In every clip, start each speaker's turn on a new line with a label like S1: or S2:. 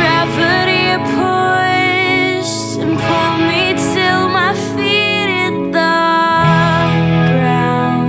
S1: Gravity pushed and pulled me till my feet hit the ground.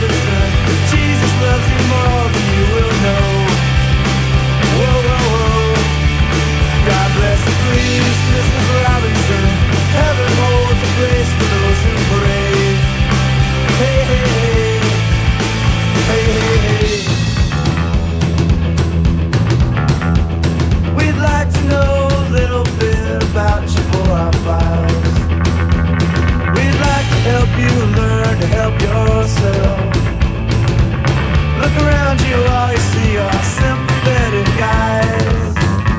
S2: Robinson. Jesus loves you more than you will know. Whoa, whoa, whoa. God bless you, please, Mrs. Robinson. Heaven holds a place for those who pray. Hey, hey, hey. Hey, hey, hey. We'd like to know a little bit about you for our files. We'd like to help you learn to help yourself. Look around you, all you see are sympathetic guys.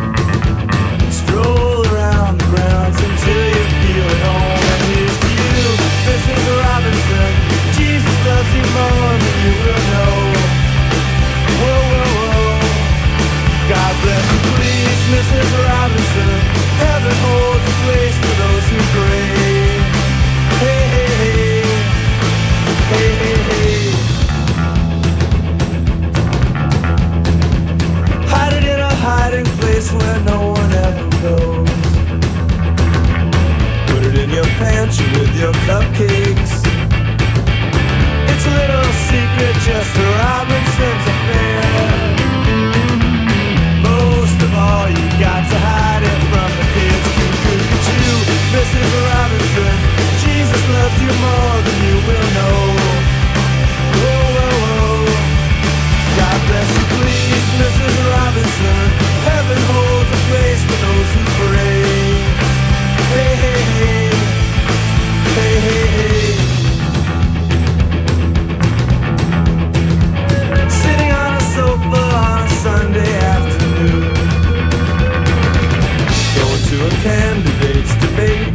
S2: Stroll around the grounds until you feel at home. And here's to you, Mrs. Robinson. Jesus loves you more than you will know. Whoa, whoa, whoa. God bless you, please, Mrs. Robinson. Heaven holds a place for those who pray. Hey, hey, hey. Hey, hey, hey. Hide it in a hiding place where no one ever goes. Put it in your pantry with your cupcakes. It's a little secret, just a Robinson's affair. Most of all, you got to hide it from the kids. Look at you, Mrs. Robinson. Jesus loves you more than you will know. Whoa, whoa, whoa. God bless you, please, Mrs. Robinson. Heaven holds a place for those who pray. Hey, hey, hey. Hey, hey, hey. Sitting on a sofa on a Sunday afternoon, going to a candidate's debate.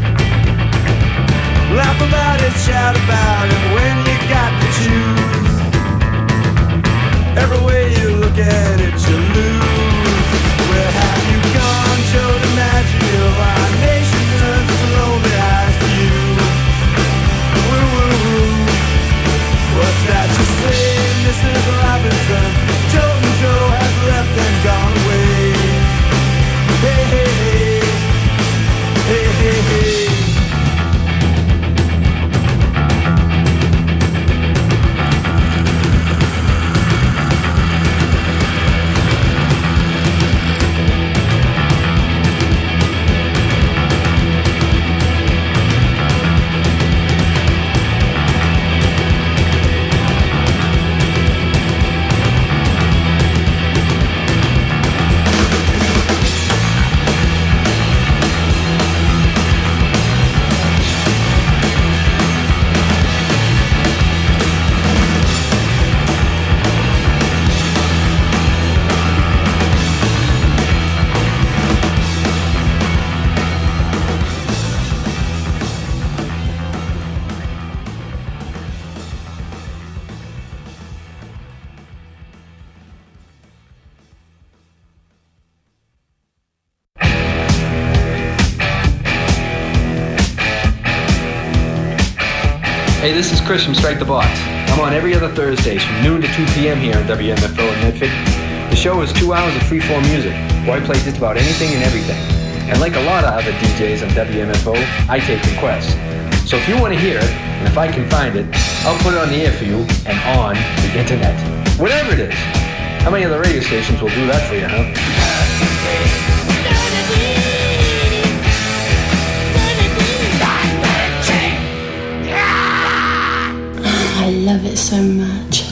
S2: Laugh about it, shout about it when you got to choose. Every way you look at it, you lose. Where have you gone, Joe DiMaggio? Our nation turns its lonely eyes to you. Woo, woo, woo. What's that you say, Mrs. Robinson? Joe and Joe has left and gone away. Hey, hey, hey. Hey, hey, hey.
S3: Hey, this is Chris from Strike the Box. I'm on every other Thursdays from noon to 2 p.m. here on WMFO in Medford. The show is 2 hours of freeform music, where I play just about anything and everything. And like a lot of other DJs on WMFO, I take requests. So if you want to hear it, and if I can find it, I'll put it on the air for you and on the internet. Whatever it is. How many other radio stations will do that for you, huh?
S4: I love it so much.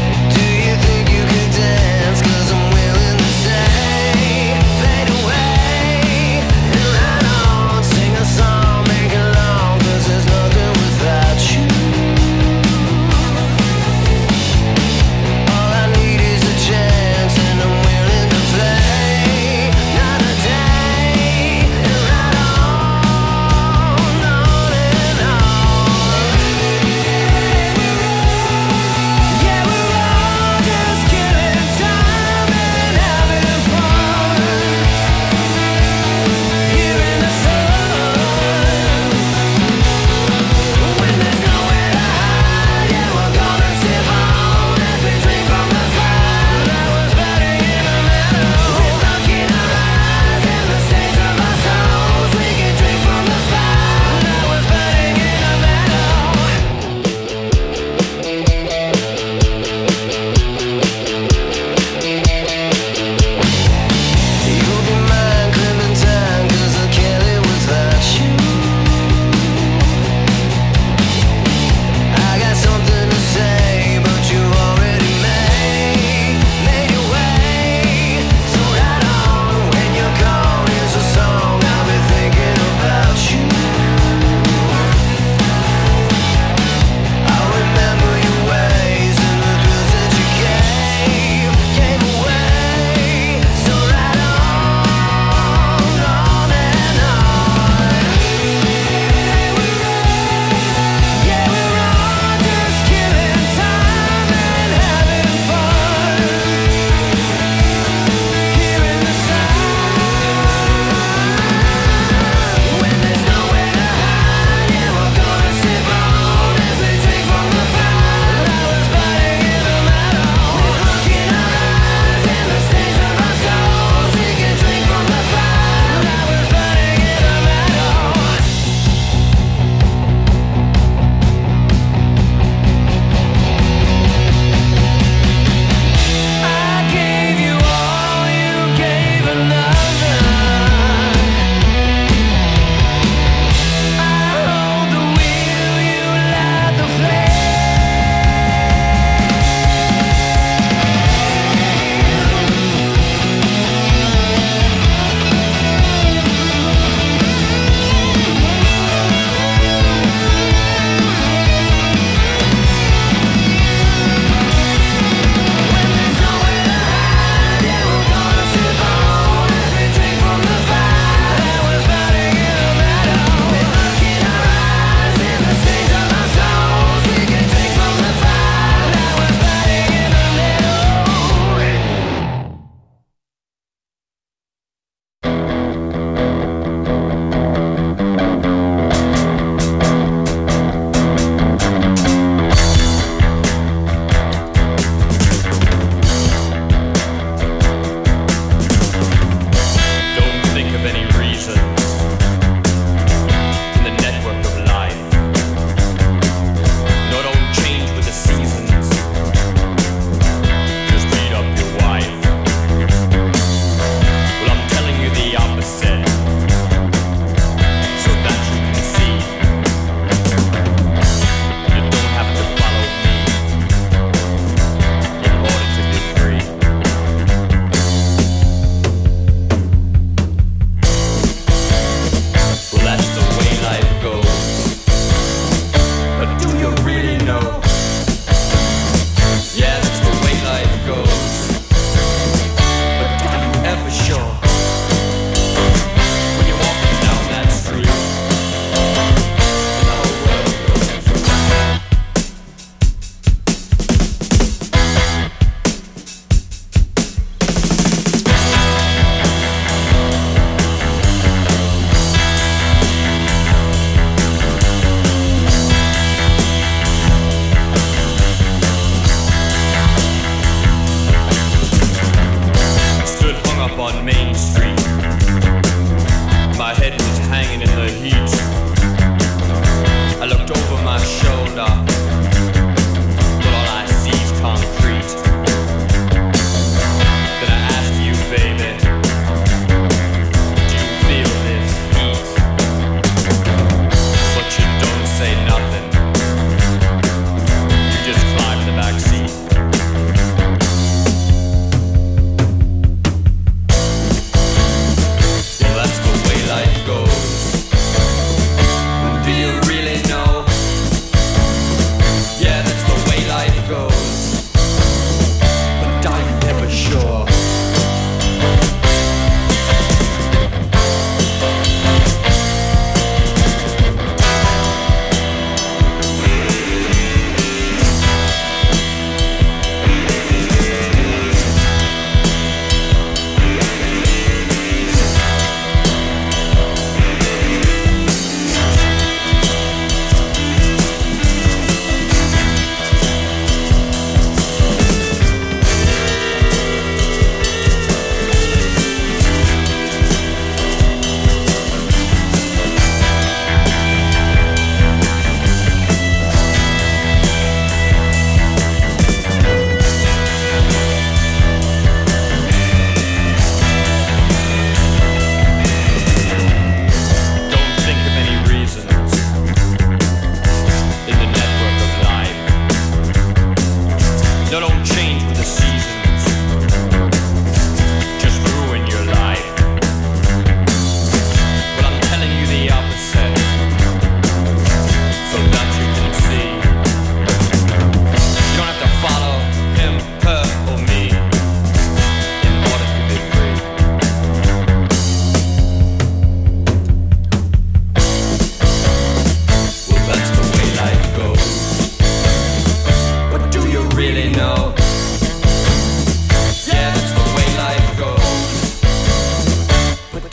S5: Do you think you could dance? 'Cause I'm willing to say, fade away.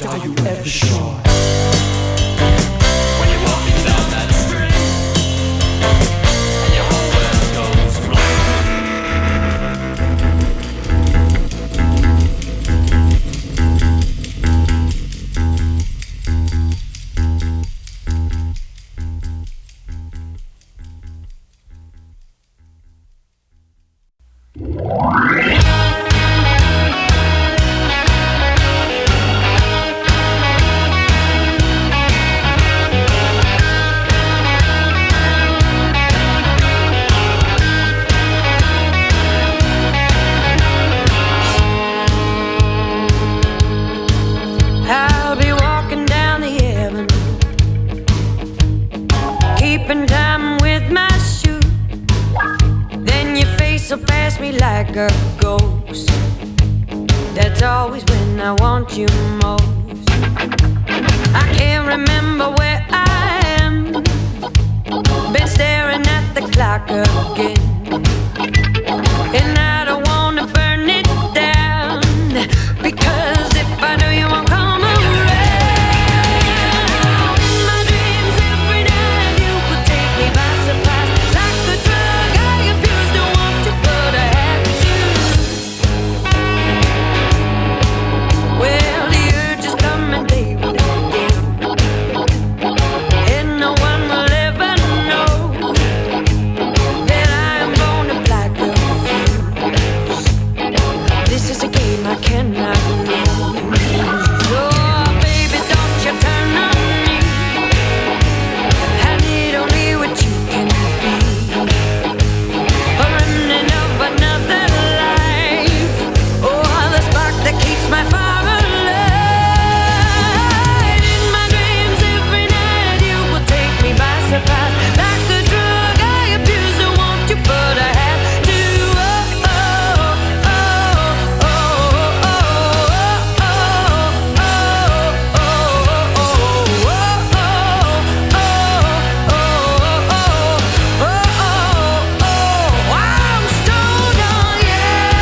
S2: Are you ever sure?
S5: When you're walking down that street and your whole world goes
S1: I'll be walking down the avenue, keeping time with my shoe. Then your face will pass me like a ghost. That's always when I want you most. I can't remember where I am, been staring at the clock again, and I don't wanna burn it down, because if I do you won't come around. In my dreams every night you would take me by surprise, like a drug I abuse, don't want to, but I have to. Well, the urge is coming day with day, and no one will ever know that I am born to black a fuse. This is a game I cannot lose. Oh, baby, don't you turn on me. I need only what you can be. A remnant of another life. Oh, the spark that keeps my fire alive. In my dreams every night you will take me by surprise, like a drug I abuse, don't want you, but I have to. I'm stoned on you.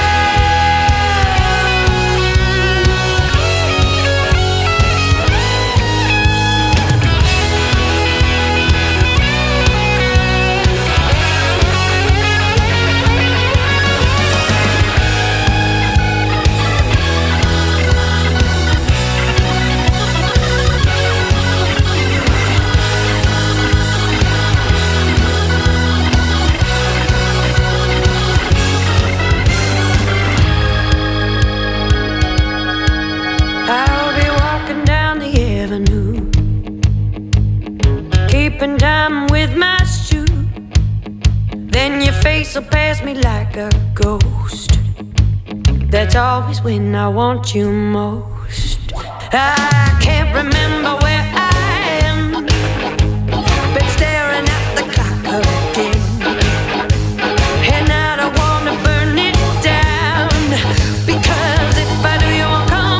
S1: I'll be walking down the avenue, keeping time with my shoe. Then your face will pass me like a ghost. That's always when I want you most. I can't remember where I am, been staring at the clock again, and I don't wanna burn it down, because if I do you won't come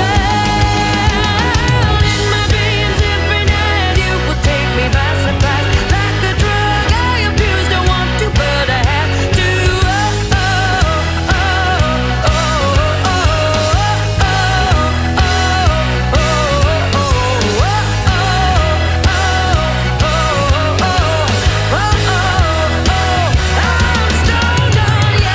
S1: around. In my dreams every night you will take me by surprise, like a drug I abuse, don't want to, but I have to. I'm stoned on you.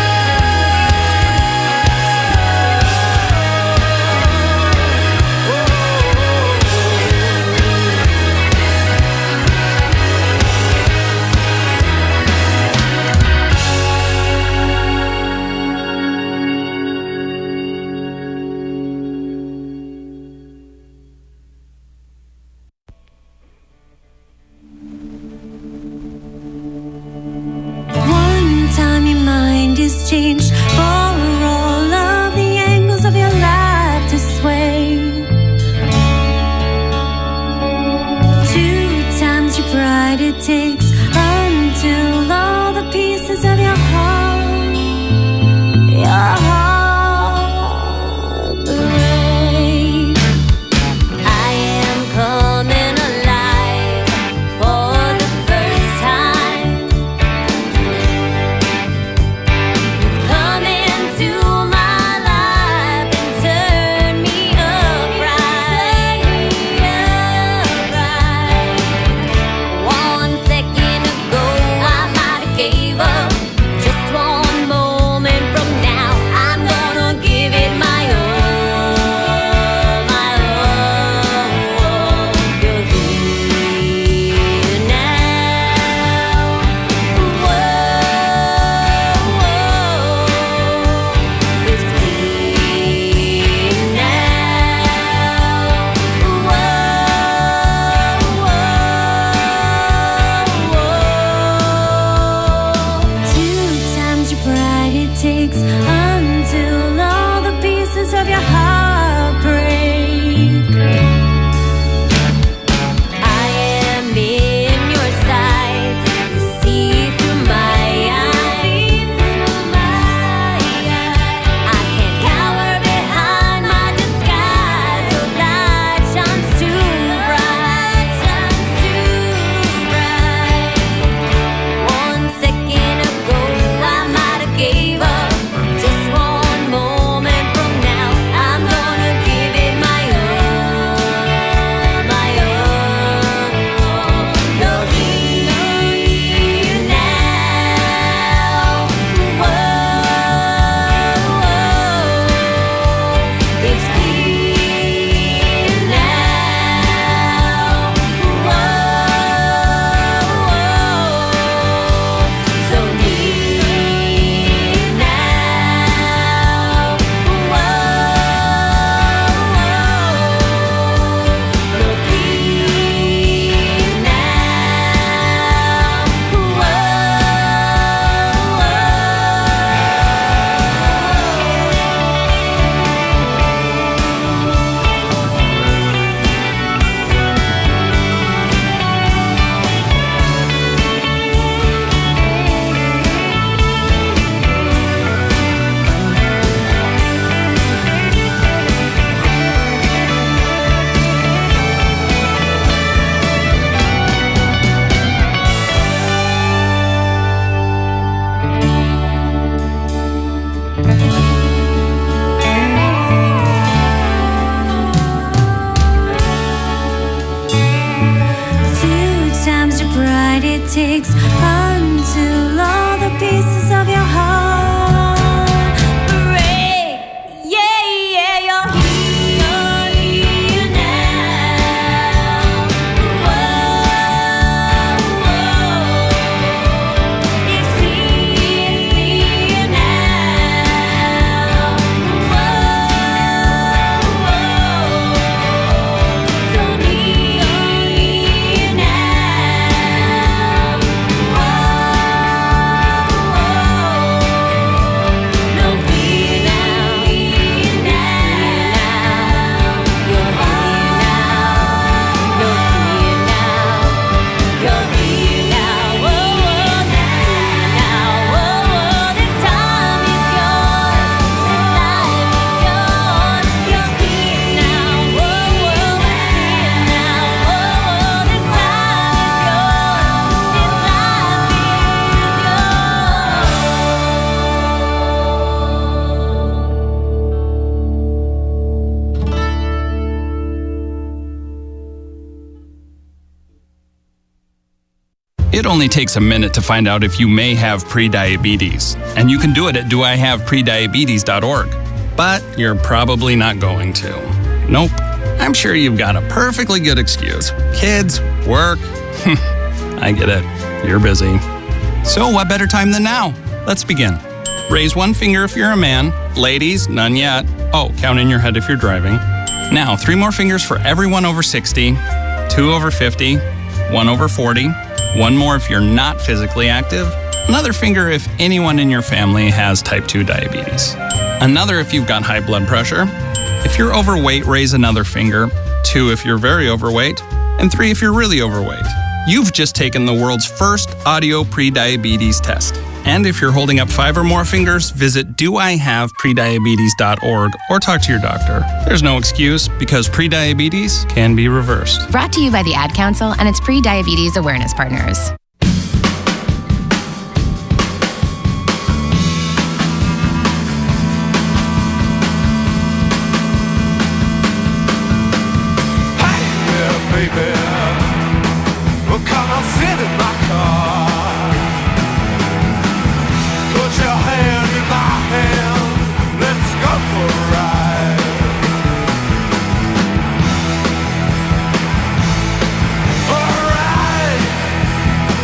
S6: One time your mind is changed for all of the angles of your life to sway. Two times your pride it takes until all the pieces of your heart break. I am coming alive for the first time. You've come into my life and turned me around. takes until all the pieces of your heart break. Yeah, yeah, you're here now. Whoa, whoa. It's clear now. Whoa, whoa. So near now. No fear now. You're here now. No fear now. You're here now. Whoa, whoa, that's clear now. Whoa, whoa, this time is yours. This life is yours. You're here now. Whoa, whoa, that's clear now. Whoa, whoa, this time is yours. This life is
S7: It only takes a minute to find out if you may have prediabetes, and you can do it at doihaveprediabetes.org. But you're probably not going to. Nope. I'm sure you've got a perfectly good excuse. Kids, work. I get it. You're busy. So what better time than now? Let's begin. Raise one finger if you're a man. Ladies, none yet. Oh, count in your head if you're driving. Now, 3 more fingers for everyone over 60, 2 over 50, 1 over 40, 1 more if you're not physically active, another finger if anyone in your family has type 2 diabetes, another if you've got high blood pressure. If you're overweight, raise another finger, 2 if you're very overweight, and 3 if you're really overweight. You've just taken the world's first audio prediabetes test. And if you're holding up 5 or more fingers, visit doihaveprediabetes.org or talk to your doctor. There's no excuse because prediabetes can be reversed.
S8: Brought to you by the Ad Council and its pre-diabetes awareness partners.
S2: Baby, well, come on, sit in my car. Put your hand in my hand. Let's go for a ride. For a ride.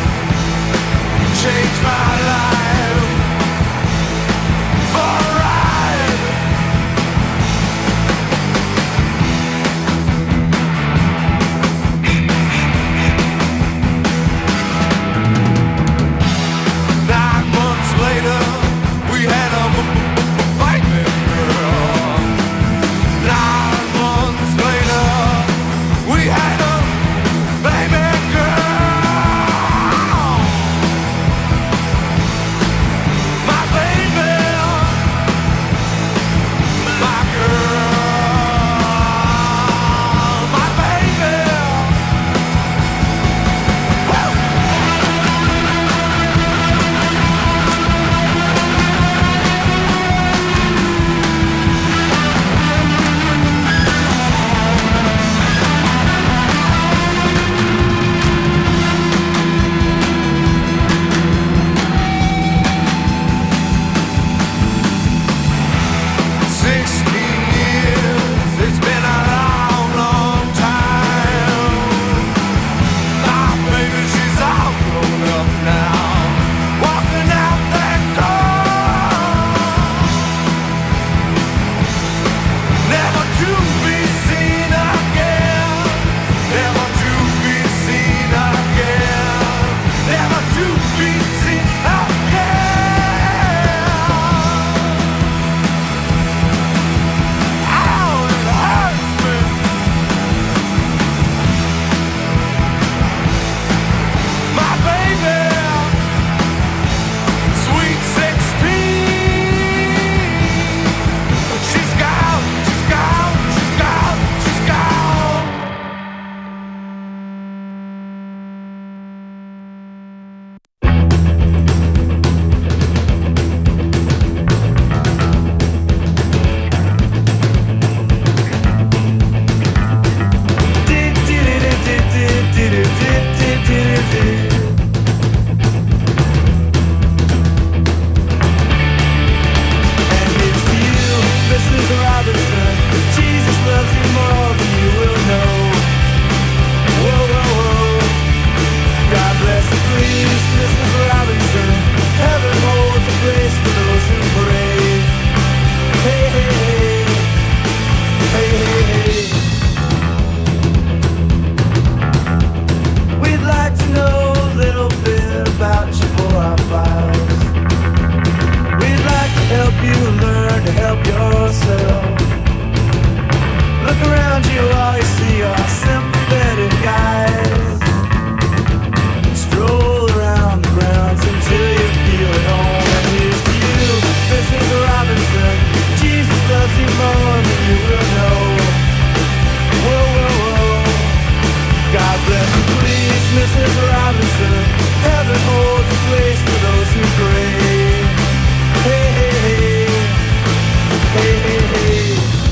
S2: Heaven holds a place for those who pray. Hey, hey, hey. Hey, hey, hey.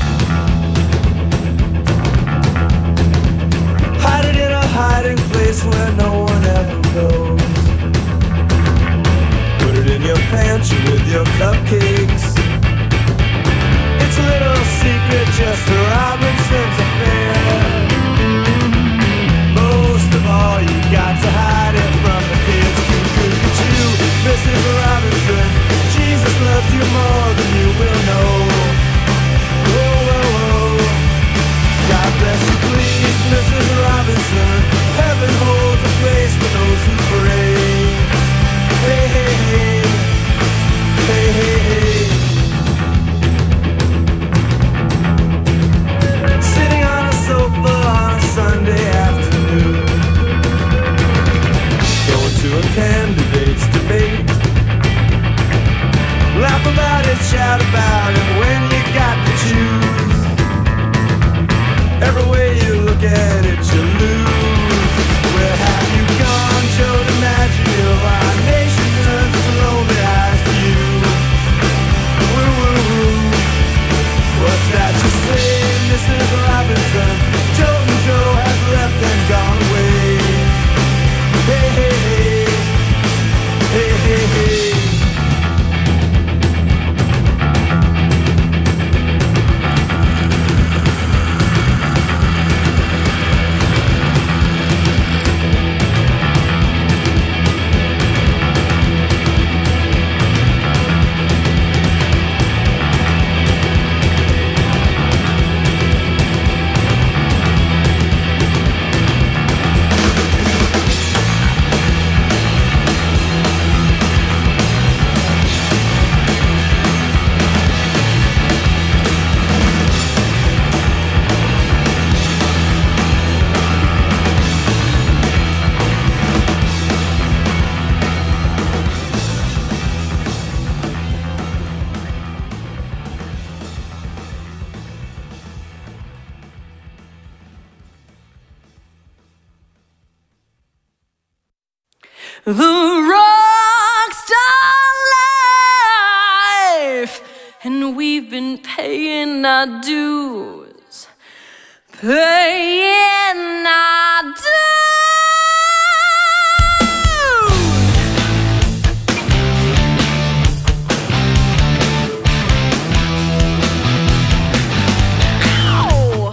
S2: Hide it in a hiding place where no one ever goes. Put it in your pantry with your cupcakes. It's a little secret just a Robinson's affair. Most of all, you got to hide it from the kids. Cuckoo, Mrs. Robinson, Jesus loves you more than you will know. Whoa, whoa, whoa. God bless you, please, Mrs. Robinson. Heaven holds a place for those who pray. Hey, hey, hey. Hey, hey, hey. Sitting on a sofa on a Sunday afternoon, going to a candidate's debate. Laugh about it, shout about it when you got to choose. Every way you look at it, you lose. Where have you gone, Joe DiMaggio? Our nation turns its lonely eyes to you. Woo, woo, woo. What's that you say, Mrs. Robinson? Joe and Joe has left and gone away. Hey, hey, hey. Hey, hey, hey.
S1: The rockstar life, and we've been paying our dues, paying our dues. Ow!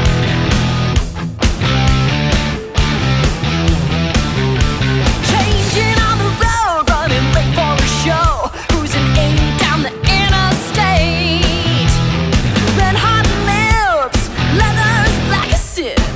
S1: Changing on the road, running late for a show, cruising 80 down the interstate. Red hot lips, leather as black as sin.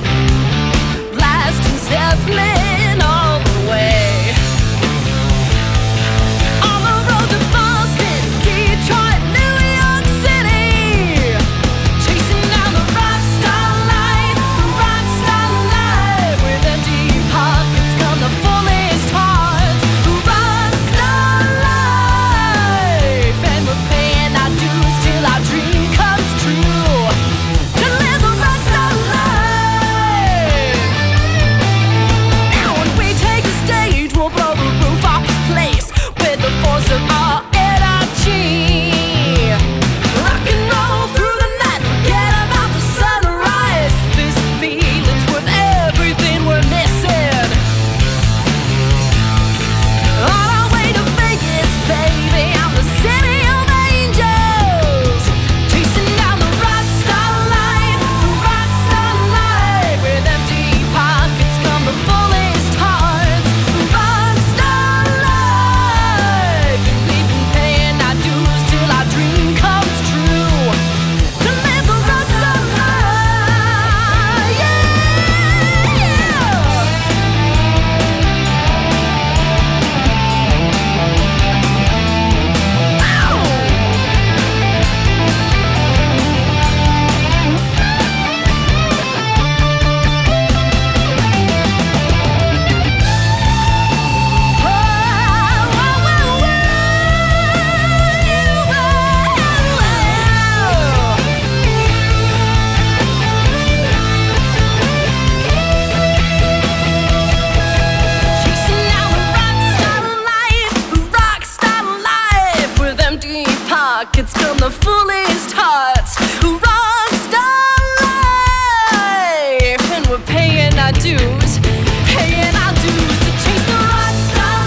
S6: dues, paying our dues to chase the rock star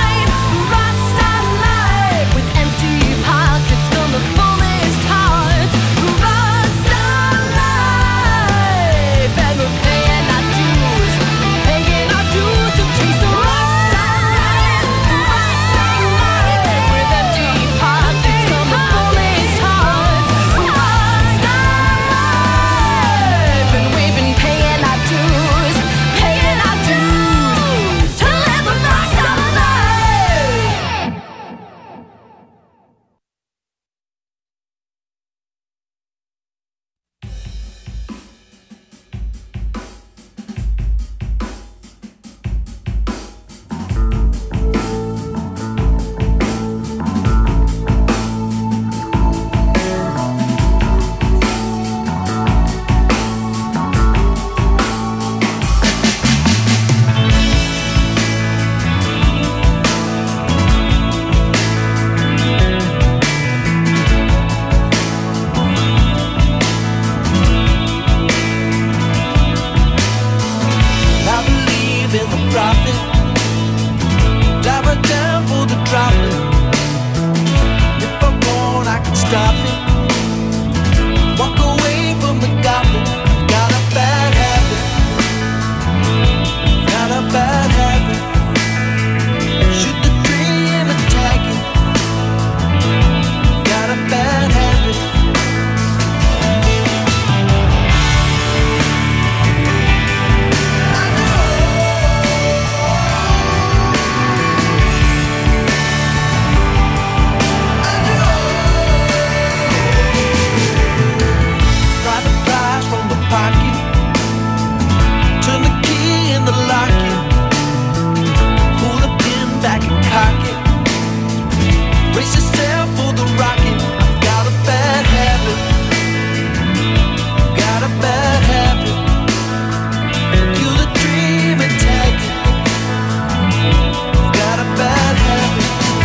S6: life, with empty pockets from the fullest hearts. Rock star life, and we're paying our dues to chase the rock star life, with empty pockets from the fullest hearts. Rock star life, and we've been paying our dues to live a rock star life.
S2: I believe in the prophet. Dive right down for the droplet. If I want, I can stop it. Walk away from the goblin. Got a bad habit. Got a bad habit. Shoot the dream, attack it. Got a bad habit. Try the prize from the pocket. Turn the key in the locket. Pull the pin back and cock it. Brace yourself for the rocket. I've got a bad habit. Got a bad habit. Kill the dream and tag it. Got a bad habit.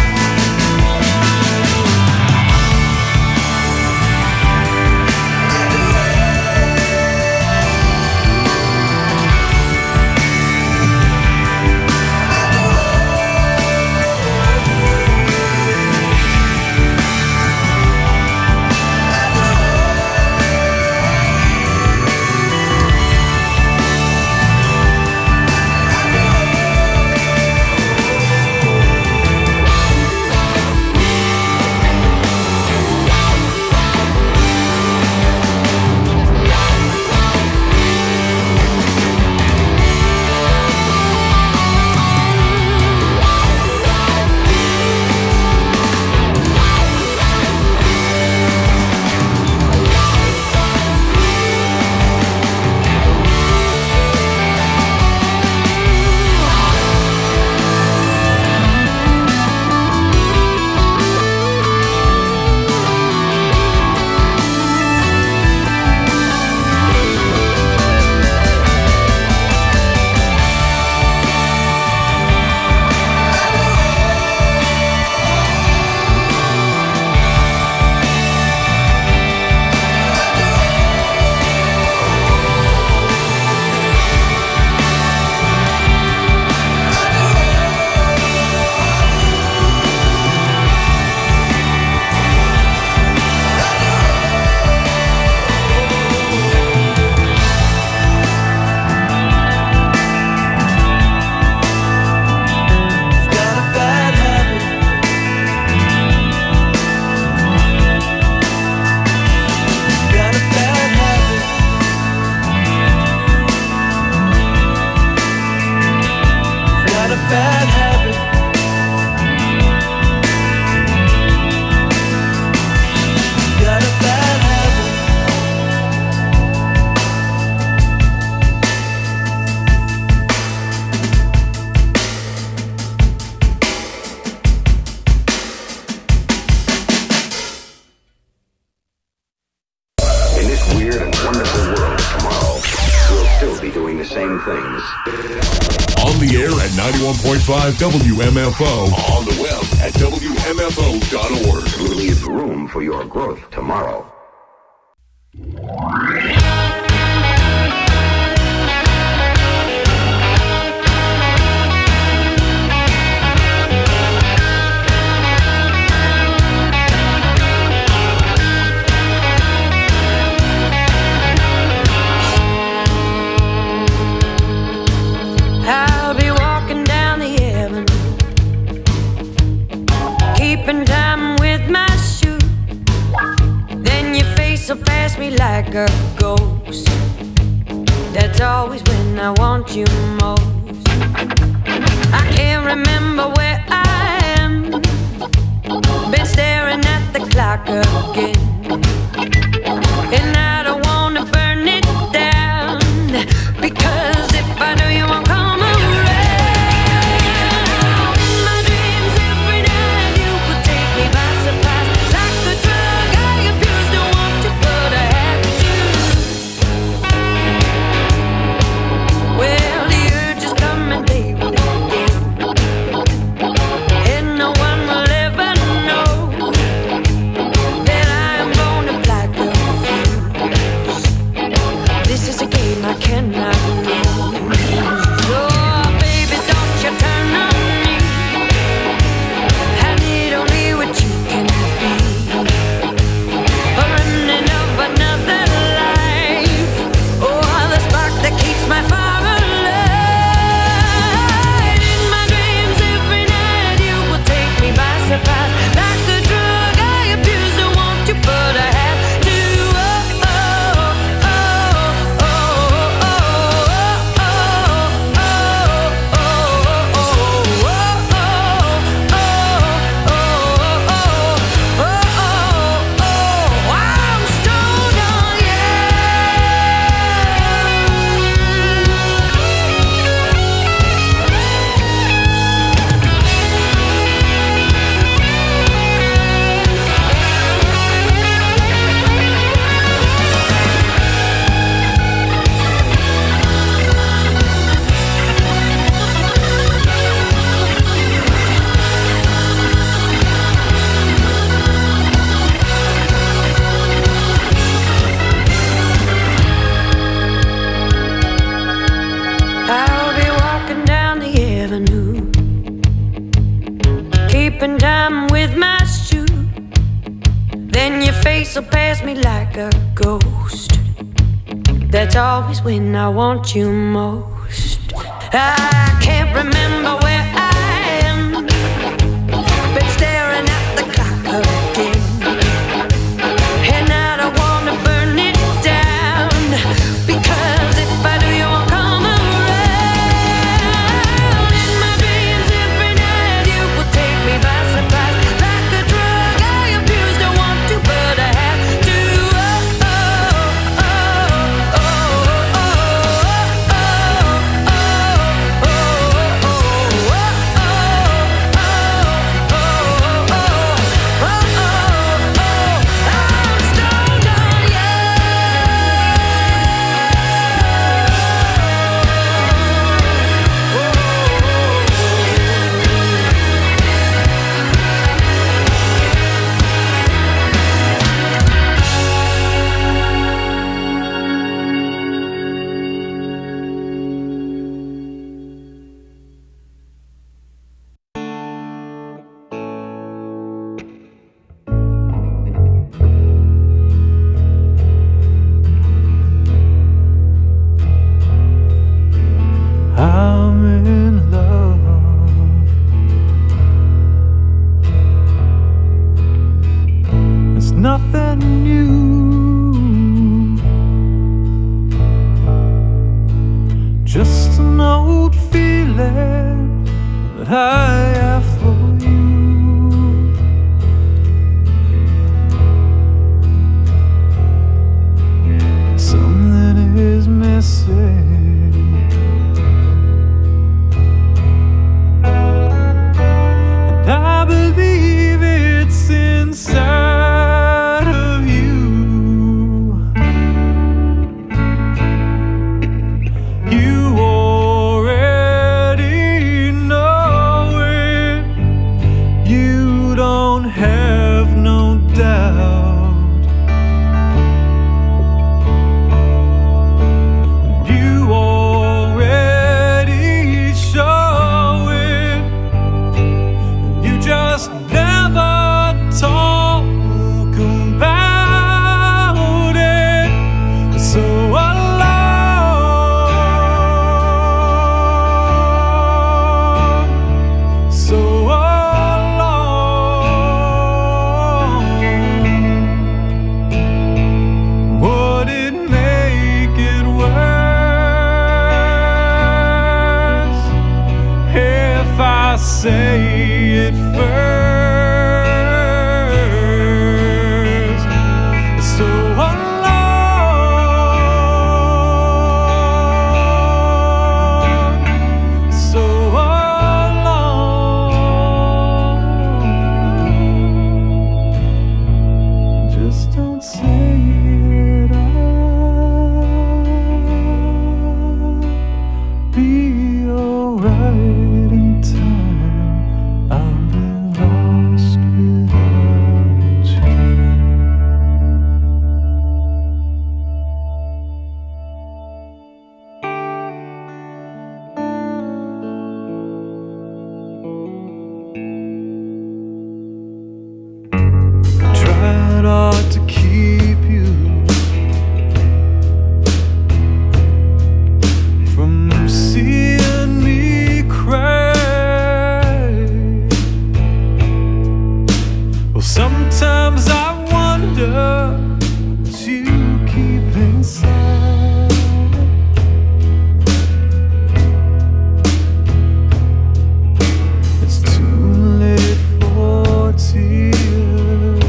S9: things.
S10: On the air at 91.5 WMFO. On the web at WMFO.org.
S9: Leave room for your growth tomorrow.
S1: past me like a ghost. That's always when I want you most. I can't remember where I am. Been staring at the clock again. And I don't wanna burn it down, because if I do, you won't come around. In my dreams every night, you would take me by surprise. Like a drug I abuse, don't want to, but I have to. Well, the urges come and they will go, and no one will ever know that I am born to black a fuse. This is a game I cannot lose. Oh, baby, don't you turn on me. I need only what you can be. A remnant of another life. Oh, the spark that keeps my fire alive. In my dreams every night, you will take me by surprise. Like a drug I abuse, I want you, but I have to. Oh, oh, oh, oh, oh, oh, oh, I'm stoned on you. I'll be walking down the avenue, keeping time with my shoe. Then your face will pass me like a ghost. That's always when I want you most. I can't remember where I am. Been staring at the clock again. And I don't wanna burn it down, because if I do, you won't come around. In my dreams every night, you will take me by surprise. Like a drug I abuse, don't want to, but I have to. Oh, oh, oh, oh, oh, oh, oh, oh, oh, I'm stoned on you.
S2: I'm in love. It's nothing new. Just an old feeling that I have for you. Something is missing. I believe it's inside of you. You already know it. You don't have no doubt. You say it first. So alone, so alone. Just don't say it. I'll be alright in time. I'll be lost without you. Tried hard to keep you from seeing me cry. Well, sometimes I wonder what you keep inside. It's too late for tears.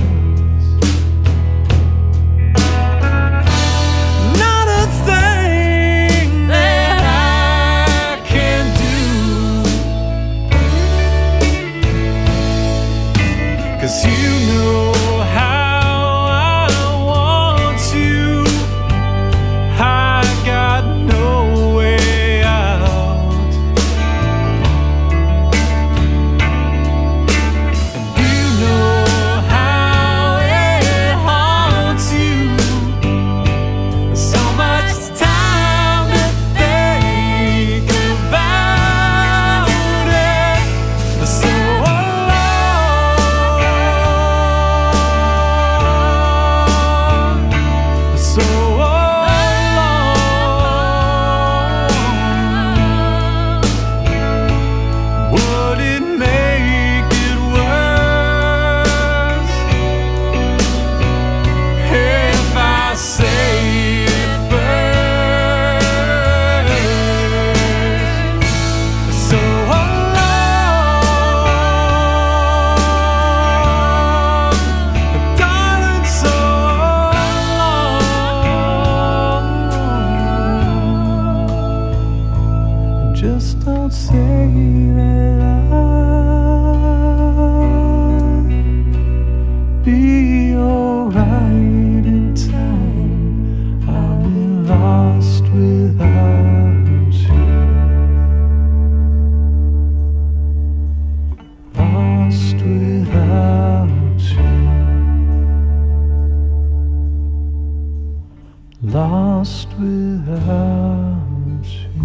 S2: Not a thing that I can do, 'cause you know how I want you. I got no way out, and you know how it haunts you. So much time to think about it. So alone, so alone. Would it make it worse if I say it first? So alone, darling, so alone. Just don't say that I'll be alright in time. I'll be lost without you. Lost without you. Lost without you.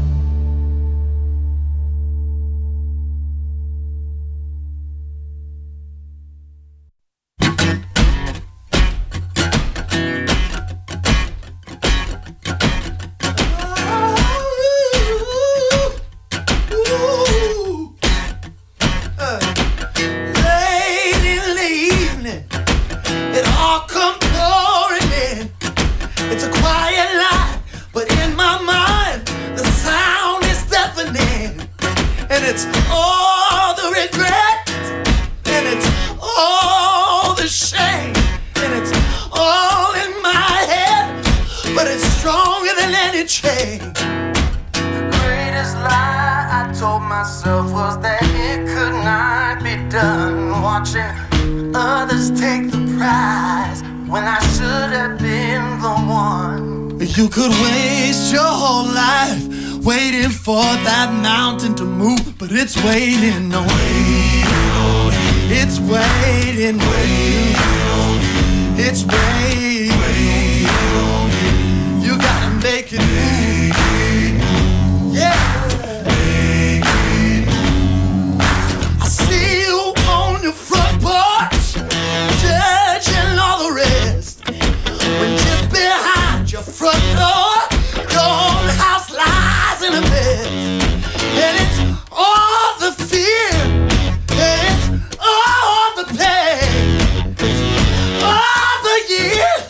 S11: Late in the evening, it all come pouring in. It's a quiet night, but in my mind, the sound is deafening. And it's all the regret, and it's all the shame, and it's all in my head, but it's stronger than any chain. The greatest lie I told myself was that it could not be done. Watching others take the prize when I should have been the one. You could waste your whole life waiting for that mountain to move, but it's waiting on you. It's waiting on you. It's waiting on you. You gotta make it move. Yeah. I see you on your front porch, judging all the rest, when just behind your front door, your own house lies in a mess. And it's all the fear, and it's all the pain, it's all the years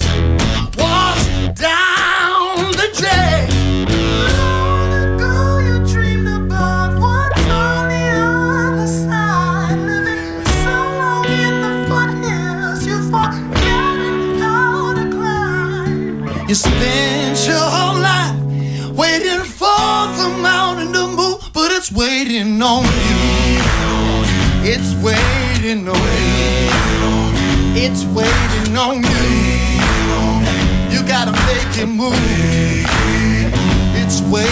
S11: waiting for the mountain to move, but it's waiting on you. It's waiting on you. It's waiting on you. You gotta make it move. It's waiting.